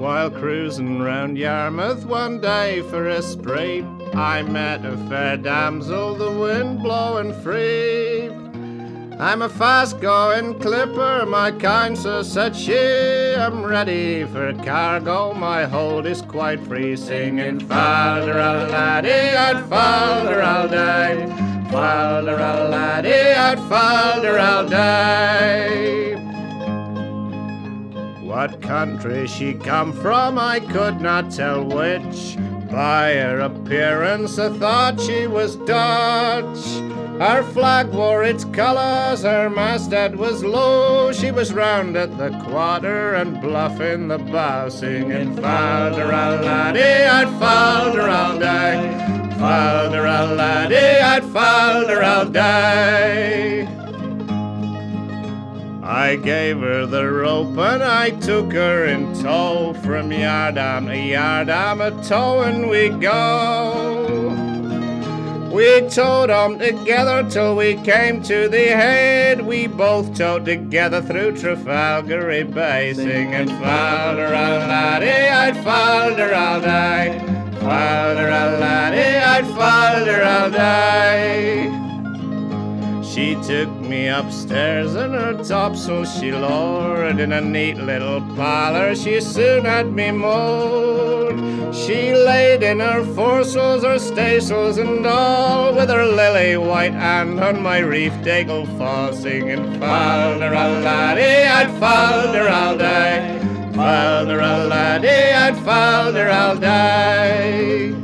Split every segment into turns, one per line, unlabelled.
While cruising round Yarmouth one day for a spree, I met a fair damsel, the wind blowing free. I'm a fast-going clipper, my kind, so said she. I'm ready for cargo, my hold is quite free. Singing, fal-de-ral laddie, I'd fal-de-ral day. Fal-de-ral laddie, I'd fal-de-ral day. What country she come from, I could not tell which. By her appearance, I thought she was Dutch. Her flag wore its colours, her masthead was low. She was round at the quarter and bluff in the bow, singing, fal-de-ral laddie, I'd fal-de-ral day. Fal-de-ral laddie, I'd fal-de-ral day. I gave her the rope and I took her in tow. From yardarm to yardarm, a towing we go. We towed on together till we came to the head. We both towed together through Trafalgar Bay, singing, fal-de-ral laddie, I'd fal-de-ral day. Fal-de-ral laddie, I'd fal-de-ral day. She took me upstairs in her topsail she lowered. In a neat little parlour she soon had me moored. She laid in her foresails, her staysails and all, with her lily white hand on my reef dagle fall, singing, fal-de-ral laddie, I'd fal-de-ral day. Fal-de-ral laddie, I'd fal-de-ral day.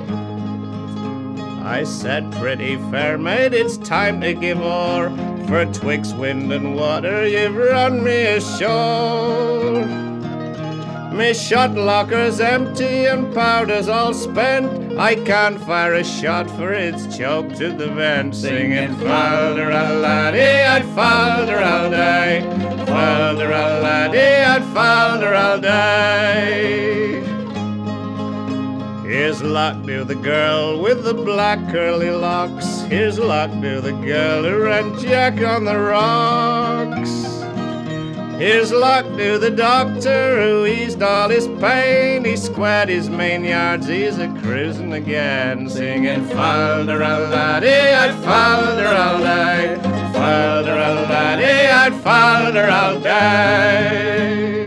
I said, pretty fair maid, it's time to give o'er, for 'twixt wind and water you've run me ashore. Me shot locker's empty and powder's all spent. I can't fire a shot for it's choked to the vent, singing, fal-de-ral laddie, I'd fal-de-ral day. Fal-de-ral laddie, I'd fal-de-ral day. Here's luck to the girl with the black curly locks. Here's luck to the girl who ran Jack on the rocks. Here's luck to the doctor who eased all his pain. He squared his main yards, he's a-cruising again, singing, fal-de-ral laddie, I'd fal-de-ral day. Fal-de-ral laddie, I'd fal-de-ral day.